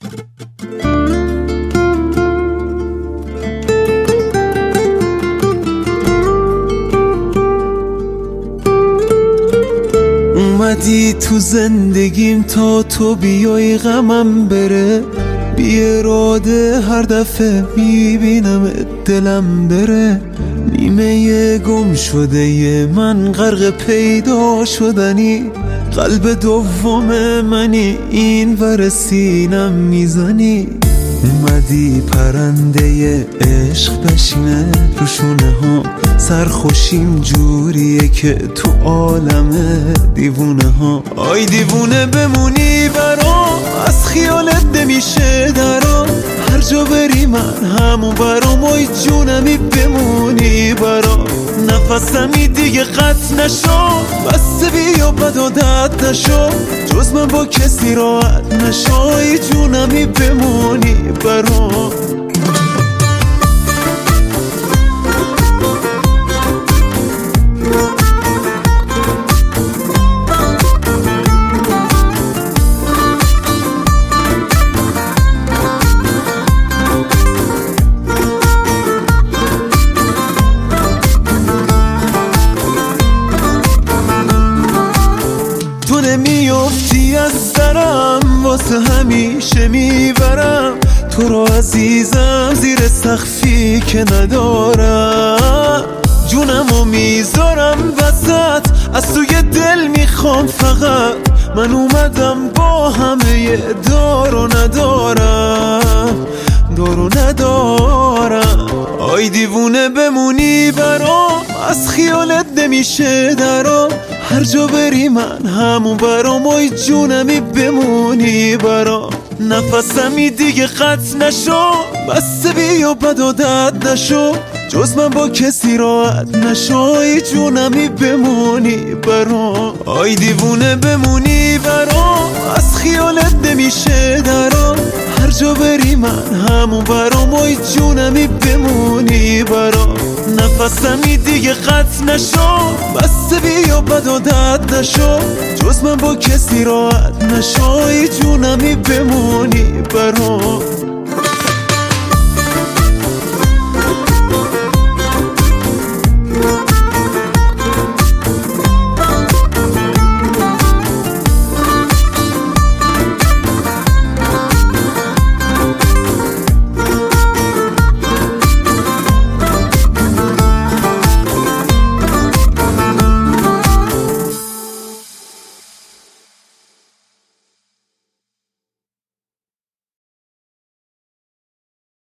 اومدی تو زندگیم تا تو بیای غمم بره، بی اراده هر دفعه میبینم دلم بره. نیمه گم شده من غرق پیدا شدنی، قلب دوم منی این ور سینم میزنی. اومدی پرنده عشق بشینه رو شونه ها، سرخوشیم جوریه که تو عالم دیوونه ها. آی دیوونه بمونی برام، از خیالت نمیشه درام، هر جا بری من همون برام. آی جونمی بمونی برام، نفسمی دیگه قطع نشو، بس بیا بد و دد نشو، جز من با کسی راحت نشو. آی جونمی بمونی برام. تو نمیافتی از سرم، واسه همیشه میبرم تو رو عزیزم، زیر سقفی که ندارم. جونمو میذارم وسط، از توی دل میخوام فقط. من اومدم با همه دار و ندارم، دار و ندارم. آی دیوونه بمونی برام، از خیالت نمیشه درام، هر جا بری من همون برام. آی جونمی بمونی برام، نفسمی دیگه قطع نشو، بس بیا بد و دد نشو، جز من با کسی راحت نشو. آی جونمی بمونی برام. آی دیوونه بمونی برام، از خیالت نمیشه درام، هر جا بری من همون برام. آی جونمی بمونی برام، نفسمی دیگه قطع نشو، بس بیا بد و دد نشو، جز من با کسی راحت نشو. آی جونمی بمونی برام.